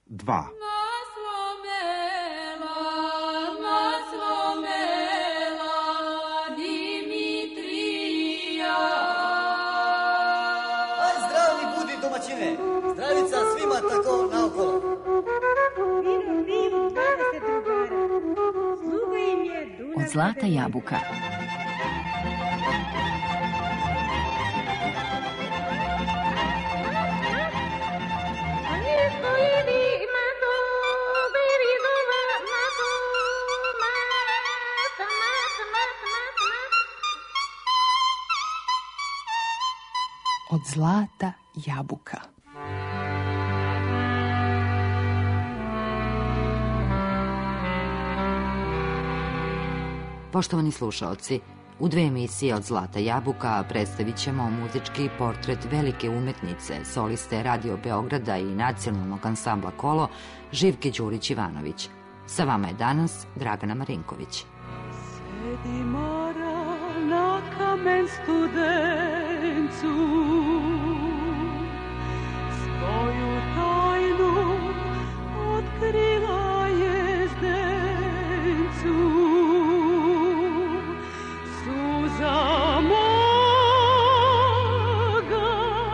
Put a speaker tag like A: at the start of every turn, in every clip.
A: 2.
B: Zdravica svima tako naokolo.
C: Od zlata jabuka. Od zlata jabuka.
D: Poštovani slušaoci, u 2 emisije Od zlata jabuka predstavit ćemo muzički portret velike umetnice, soliste Radio Beograda i nacionalnog ansambla Kolo, Živke Đurić-Ivanović. Sa vama je danas Dragana Marinković.
E: Sedi mora na kamen Studencu, svoju tajnu otkrila je Zdencu. Suza moga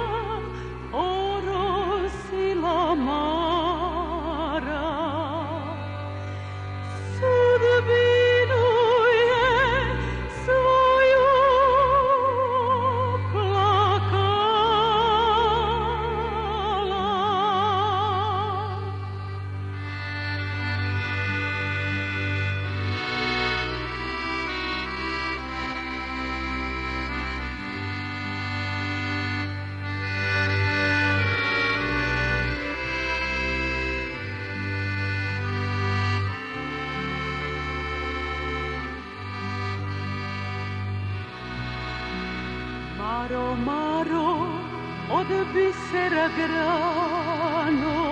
E: orosila mara, sudbinu je svoju plakala. Maro, Maro, od bisera grano,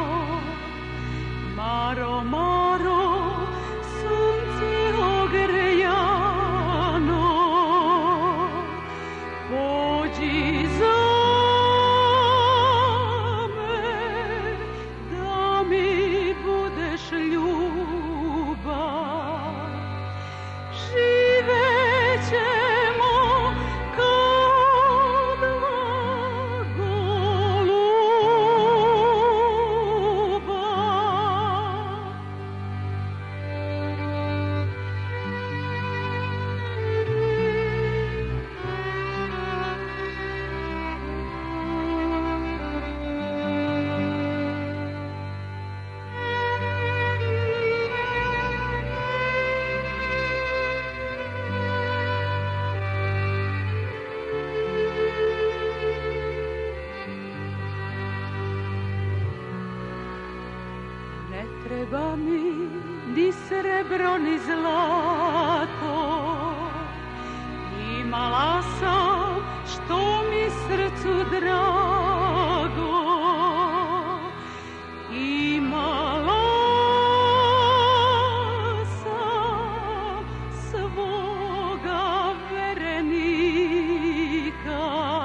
E: Maro, Maro, sunce ogrejano, pođi za me, da mi budeš ljubav, živećemo treba mi ni srebro ni zlato, imala sam što mi srcu drago, imala sam svoga verenika.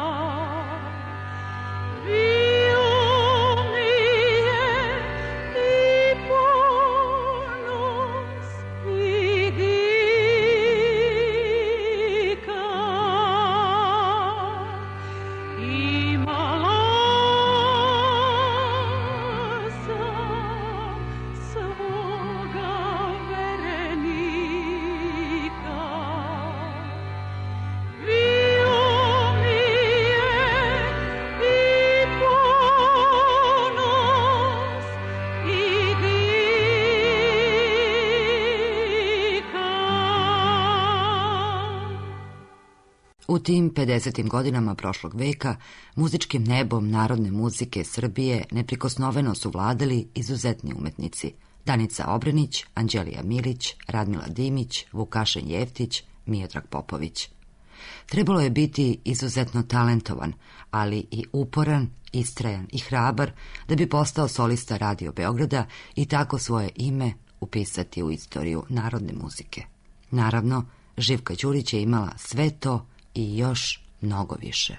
D: U tim 50. godinama prošlog veka muzičkim nebom narodne muzike Srbije neprikosnoveno su vladali izuzetni umetnici. Danica Obrenić, Anđelija Milić, Radmila Dimić, Vukašin Jeftić, Miodrag Popović. Trebalo je biti izuzetno talentovan, ali i uporan, istrajan i hrabar da bi postao solista Radio Beograda i tako svoje ime upisati u istoriju narodne muzike. Naravno, Živka Đurić je imala sve to i još mnogo više.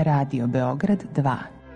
C: Radio Beograd 2.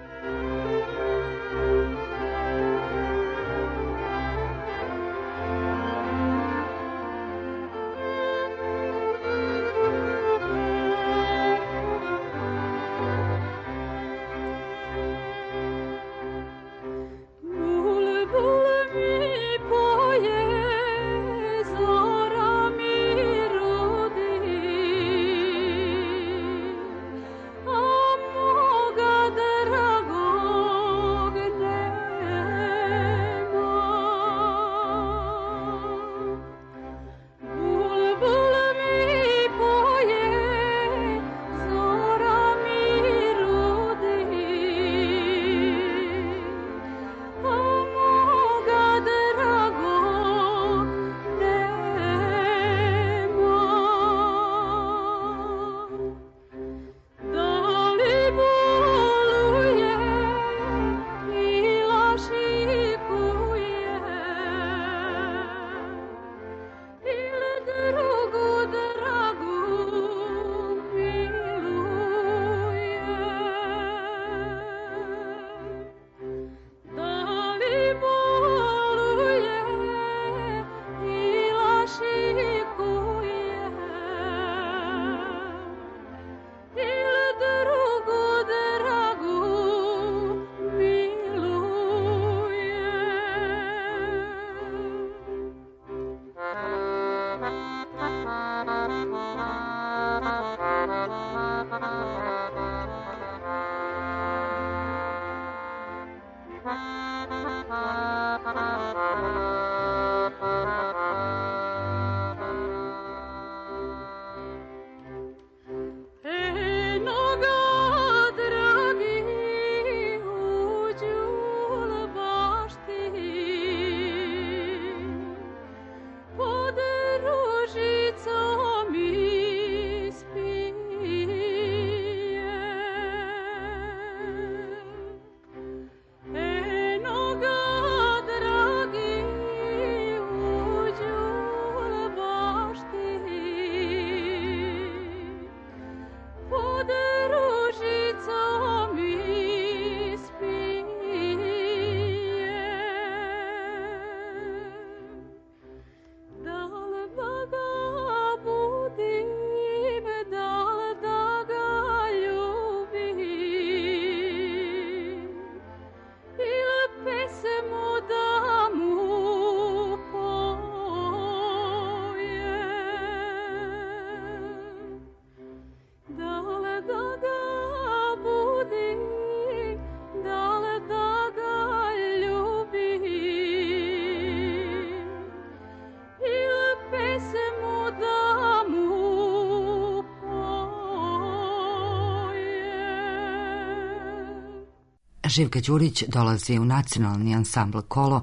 D: Živka Đurić dolazi u nacionalni ansambl Kolo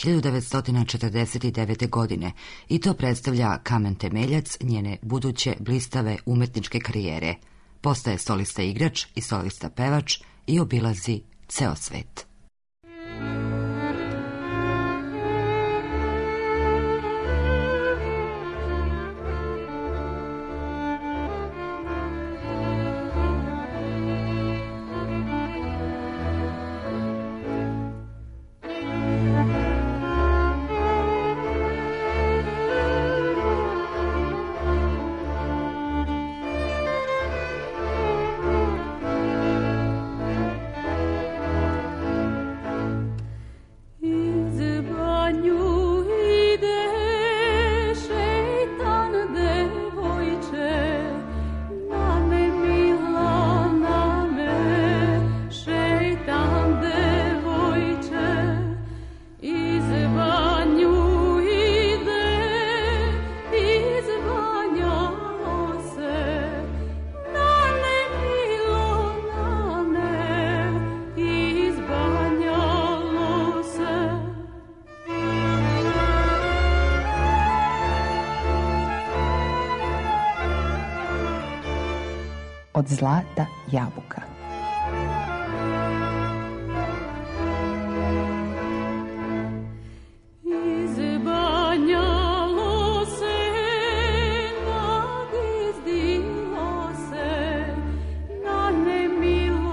D: 1949. godine i to predstavlja kamen temeljac njene buduće blistave umetničke karijere. Postaje solista igrač i solista pevač i obilazi ceo svet.
C: Od zlata jabuka.
E: Milu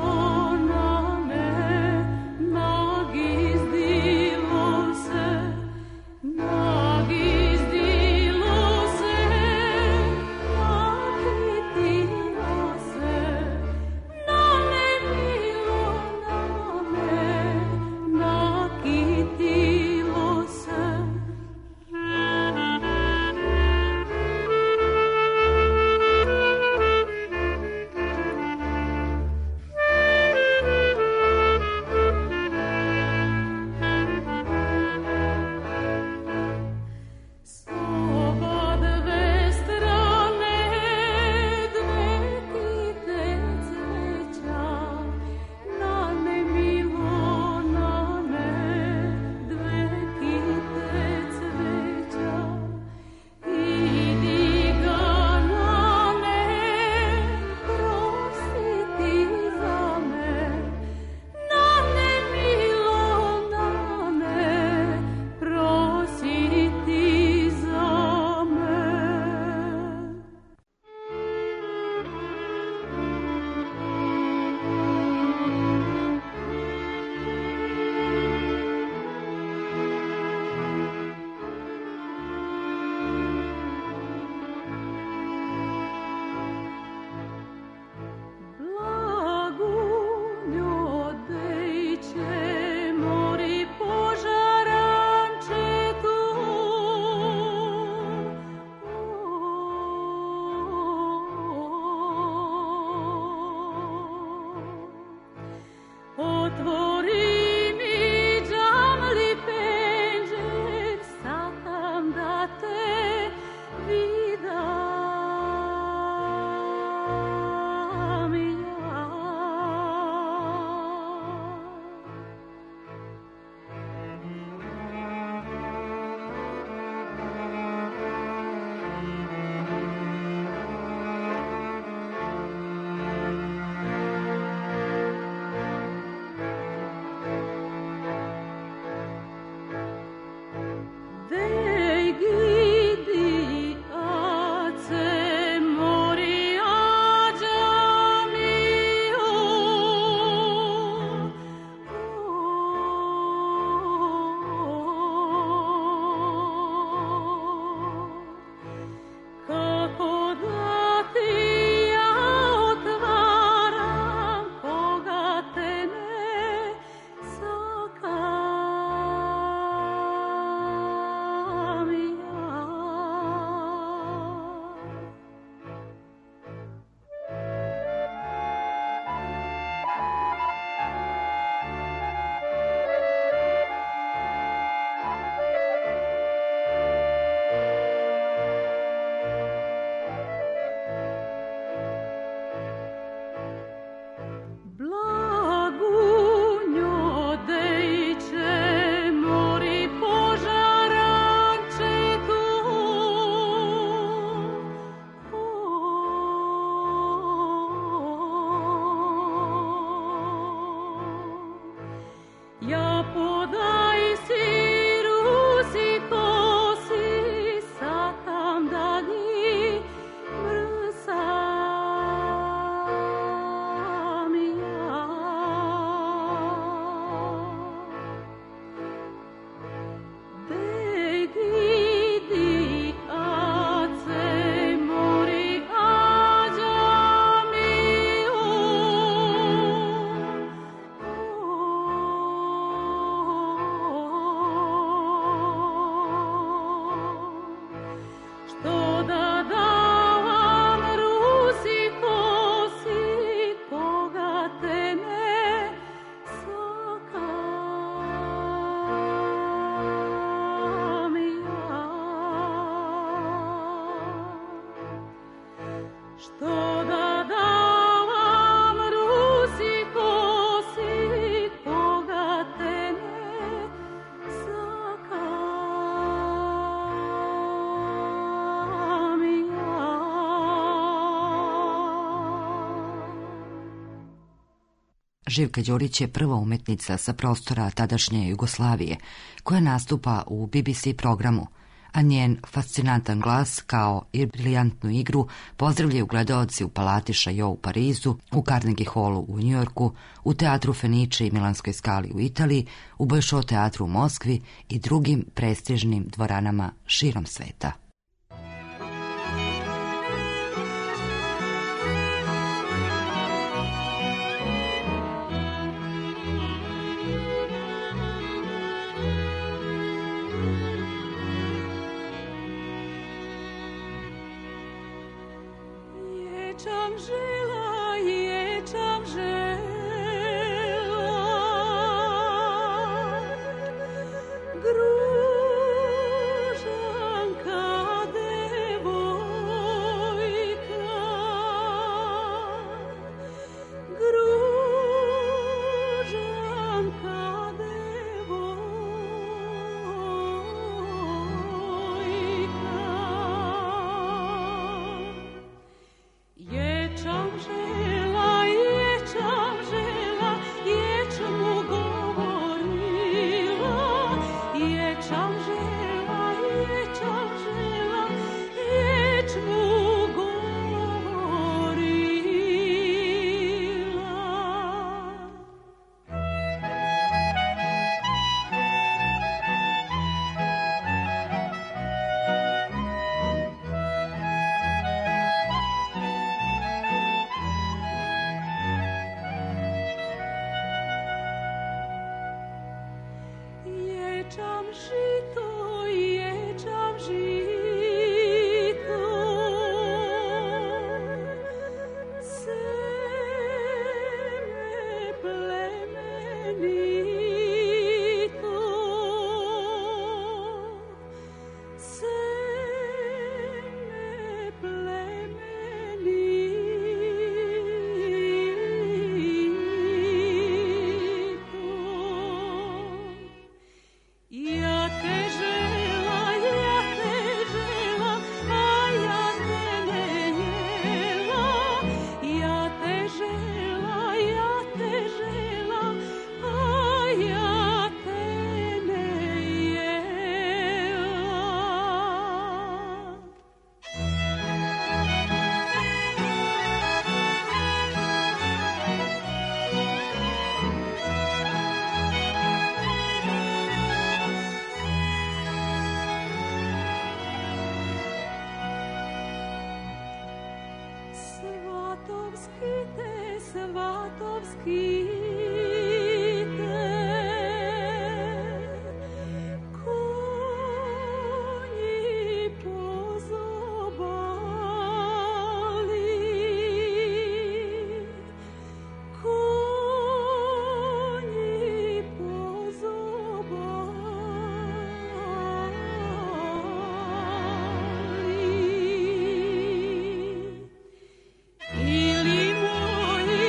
E: Što da davam rusi kosi, koga te ne sakam ja.
D: Živka Đurić je prva umetnica sa prostora tadašnje Jugoslavije koja nastupa u BBC programu, a njen fascinantan glas kao i briljantnu igru pozdravljaju gledaoci u Palati Chaillot u Parizu, u Carnegie Hallu u Njujorku, u Teatru Fenice i Milanskoj Skali u Italiji, u Bolšoj teatru u Moskvi i drugim prestižnim dvoranama širom sveta.
E: Ječam žela, ječam žela, Gružanka devojka, Gružanka devojka. Ječam žela, ječam žela, ječmu govorila, ječam žela, ječam žela, ječmu govorila. Ječam žito, ječam žito, seme plemenito, seme plemenito. Ja te žela, a ja te ne jela. Ja te žela, a ja te ne jela. Svatovski te, svatovski te, konji pozobali, konji pozobali. Ili moji,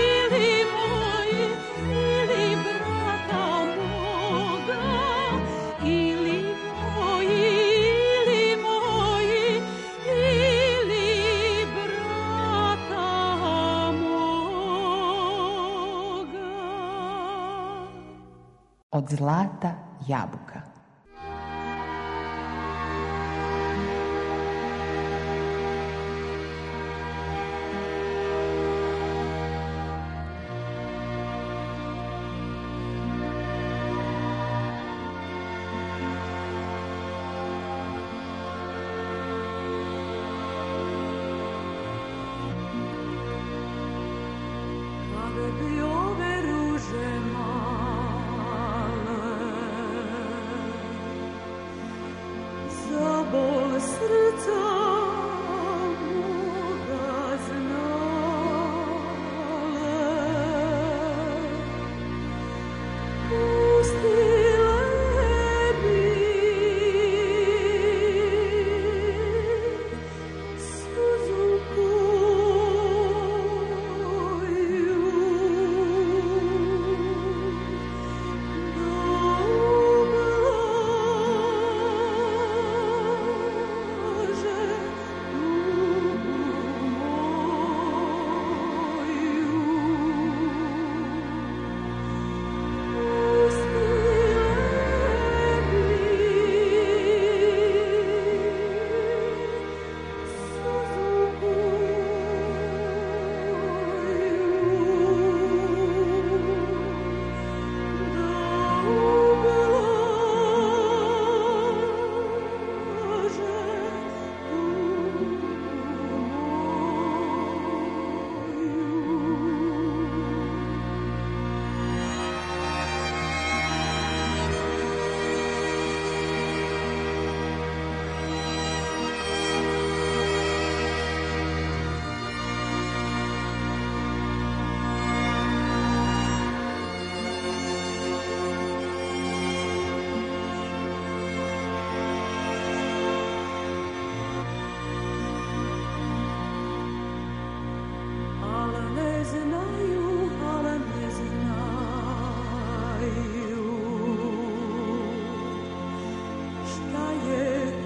E: ili brata moga, ili moji, ili brata moga.
C: Od zlata jabuka.
E: Kada bi ove ruže male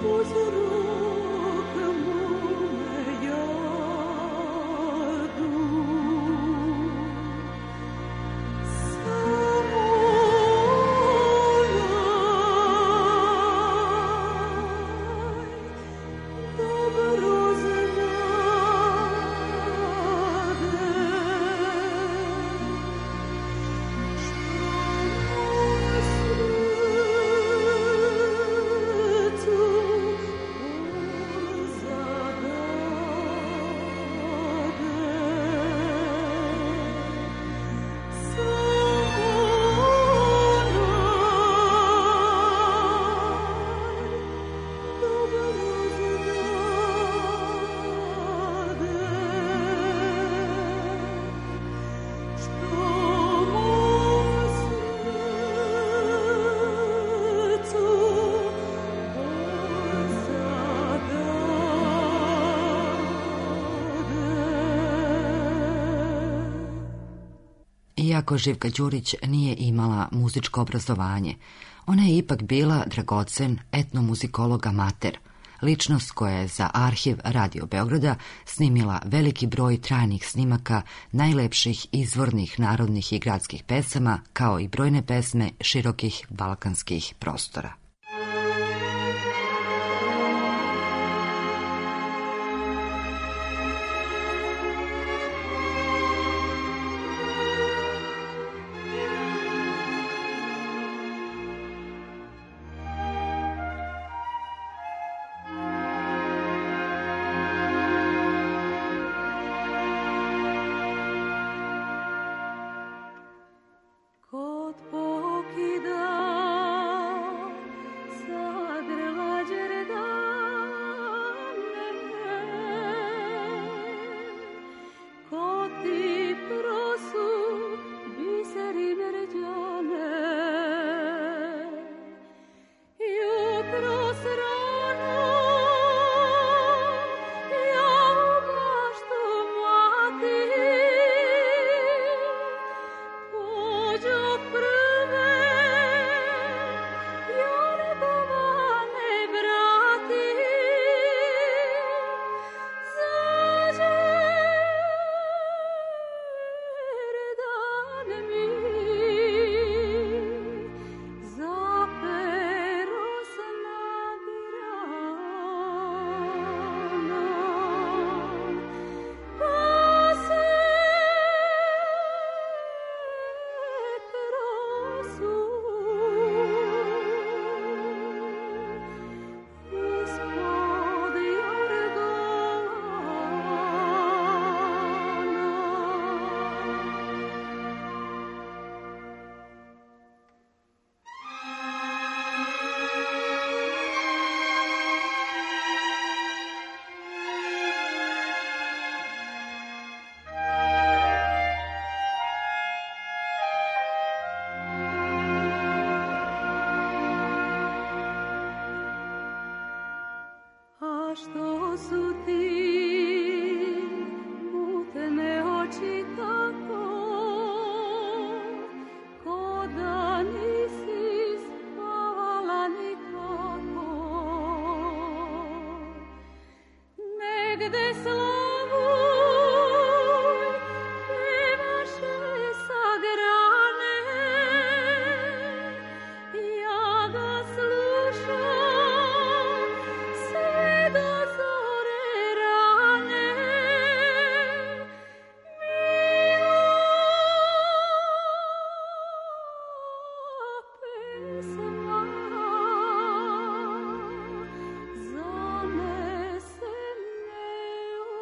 D: Iako Živka Đurić nije imala muzičko obrazovanje, ona je ipak bila dragocen etnomuzikolog amater, ličnost koja je za arhiv Radio Beograda snimila veliki broj trajnih snimaka najlepših izvornih narodnih i gradskih pesama, kao i brojne pesme širokih balkanskih prostora.
E: Što su ti mutne oči tako, ko da nisi spavala nikako, negde slavuj pevaše sa grane, ja ga slušam sve do zore rane. Mila pesma zanese me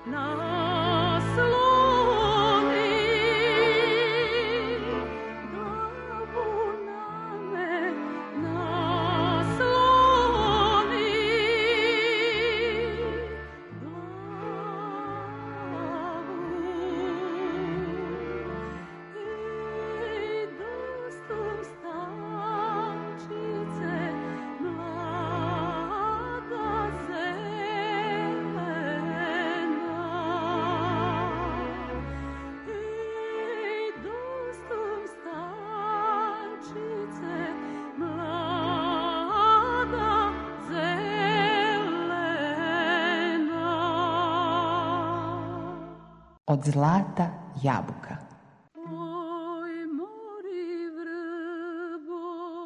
C: Od zlata jabuka.
E: Oj, mori vrbo,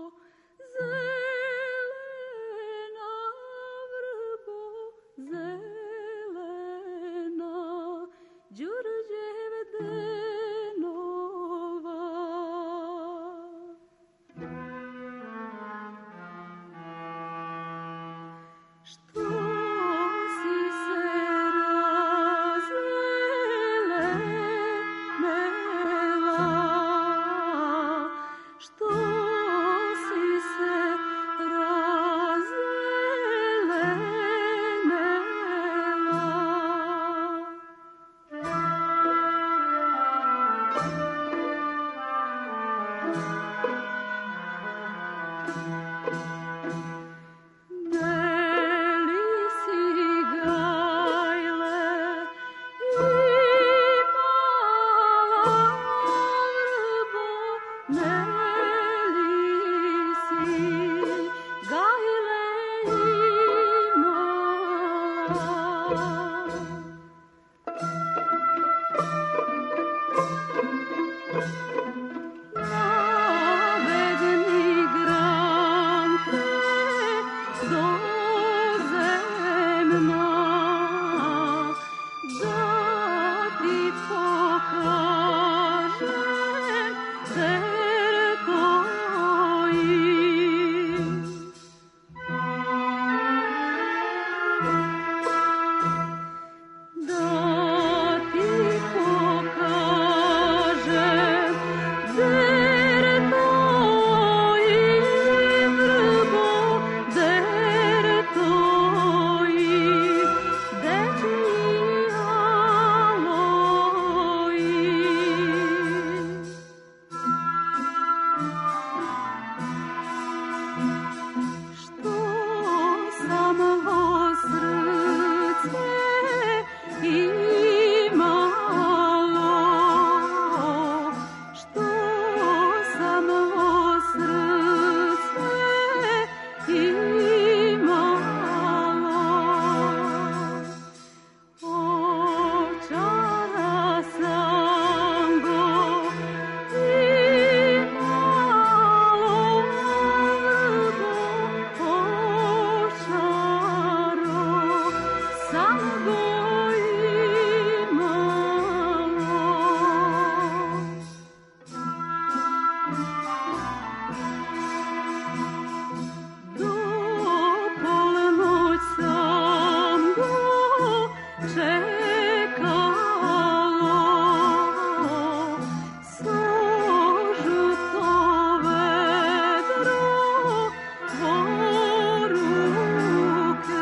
E: zelena vrbo, zelena, Đurđeve denova. Što si se što si se Beli si gajle i mala vrbo, beli si gajle i mala. Navedni grante dozemna, da ti pokažem der koji. Da ti pokažem der koji, vrbo, der koji, dečji aloji. Što samo srce imalo, što samo srce imalo, očara sam go imalo, vrbo, očaro sam go imalo. Do polnoć sam go čekalo, sožuto vedro dvoruke.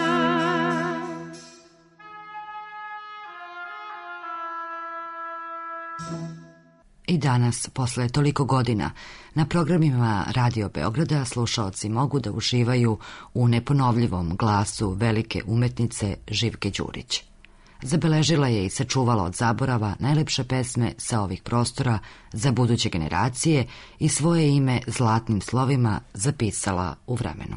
D: I danas, posle toliko godina, na programima Radio Beograda slušaoci mogu da uživaju u neponovljivom glasu velike umetnice Živke Đurić. Zabeležila je i sačuvala od zaborava najlepše pesme sa ovih prostora za buduće generacije i svoje ime zlatnim slovima zapisala u vremenu.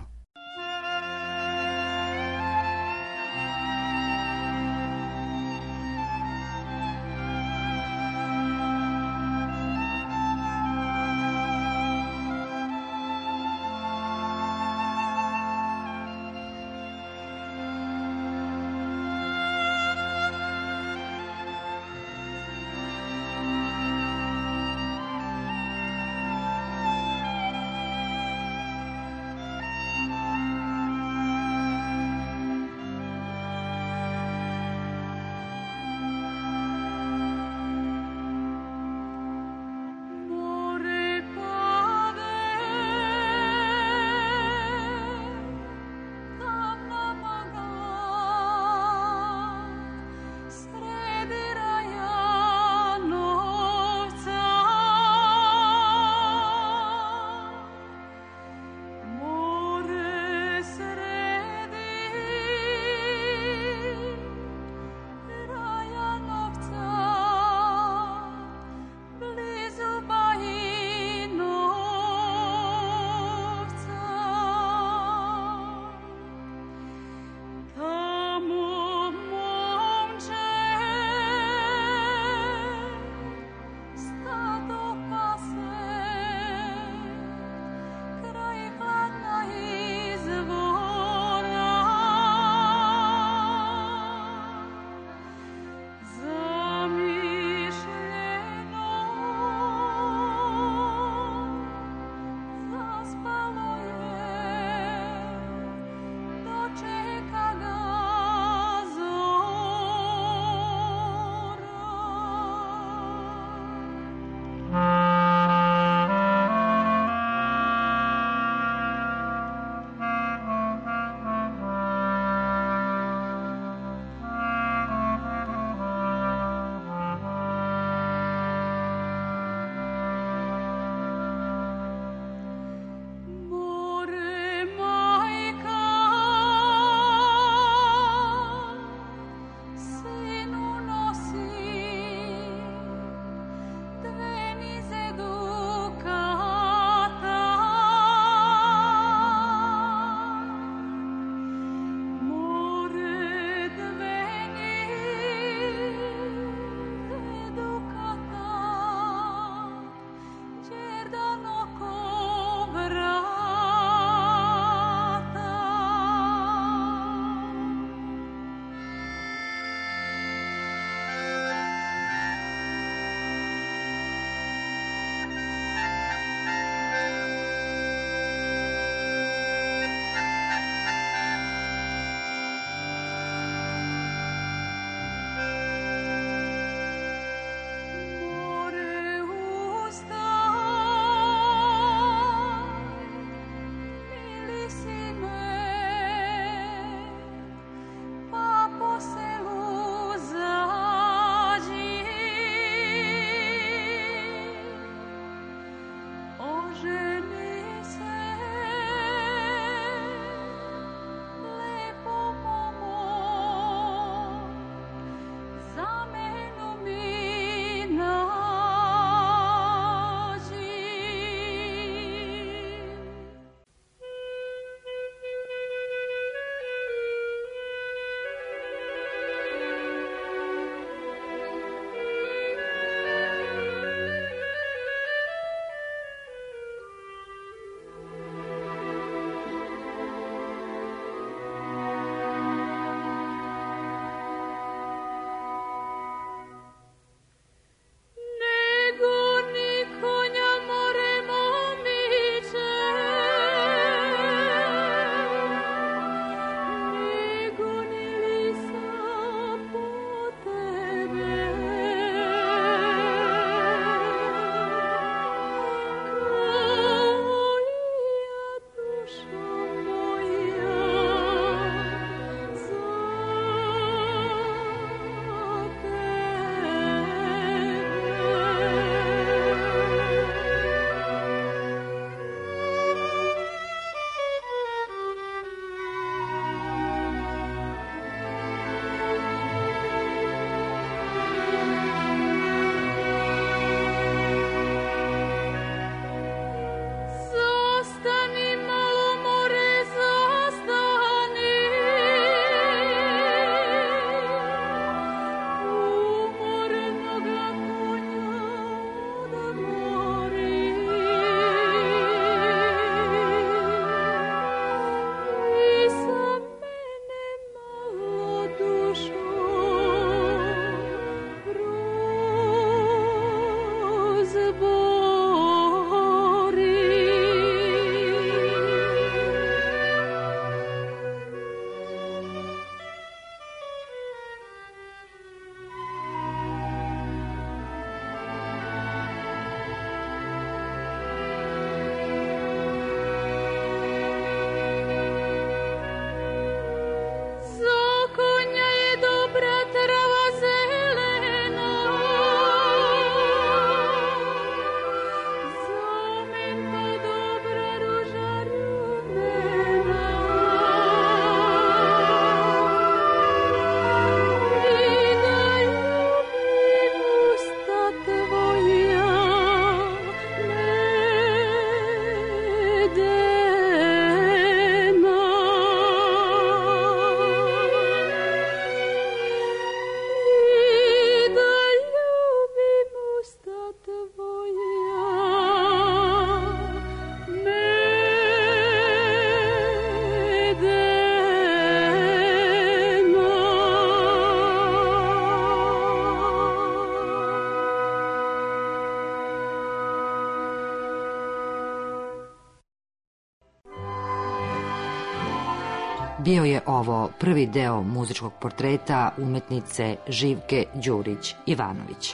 D: Bio je ovo prvi deo muzičkog portreta umetnice Živke Đurić-Ivanović.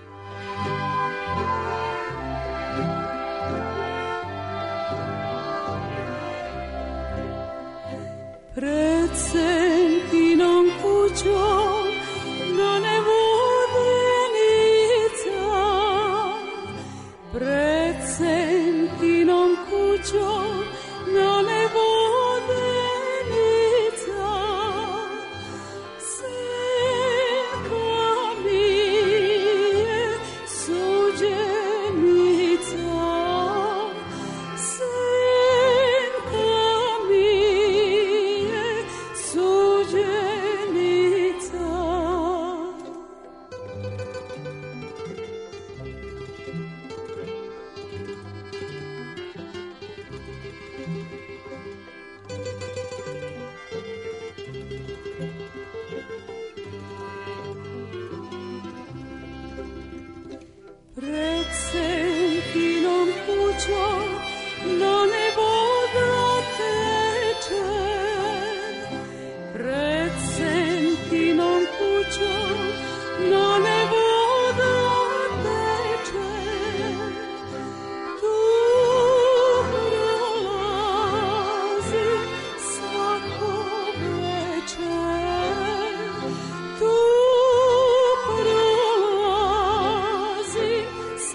E: Pred Sentinom kućom done vodenica, pred Sentinom kućom done vodenica, senka mi je suđenica, senka mi je suđenica. Pred Sentinom kućom do neboga teče, pred Sentinom kućom do neboga teče, tu prolazi svako večer, tu prolazi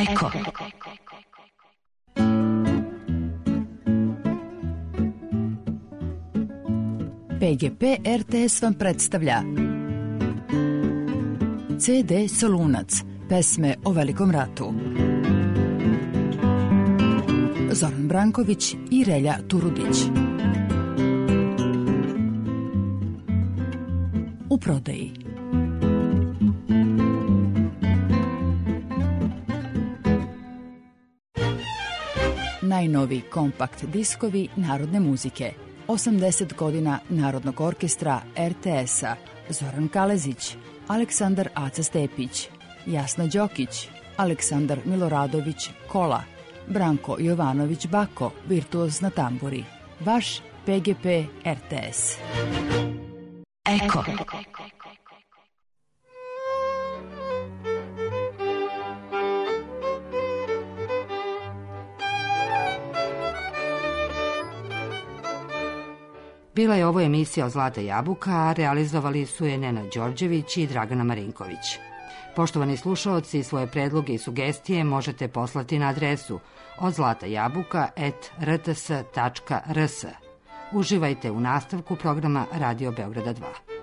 C: Eko. PGP RTS vam predstavlja CD Solunac, pesme o Velikom ratu. Zoran Branković i Relja Turudić. U prodaji. Najnoviji kompakt diskovi narodne muzike. 80 godina Narodnog orkestra RTS-a. Zoran Kalezić, Aleksandar Aca Stepić, Jasna Đokić, Aleksandar Miloradović Kola, Branko Jovanović Bako, virtuoz na tamburi. Vaš PGP RTS. Eko.
D: Bila je ovo emisija od Zlata jabuka, a realizovali su je Nenad Đorđević i Dragana Marinković. Poštovani slušaoci, svoje predloge i sugestije možete poslati na adresu odzlatajabuka@rts.rs. Uživajte u nastavku programa Radio Beograda 2.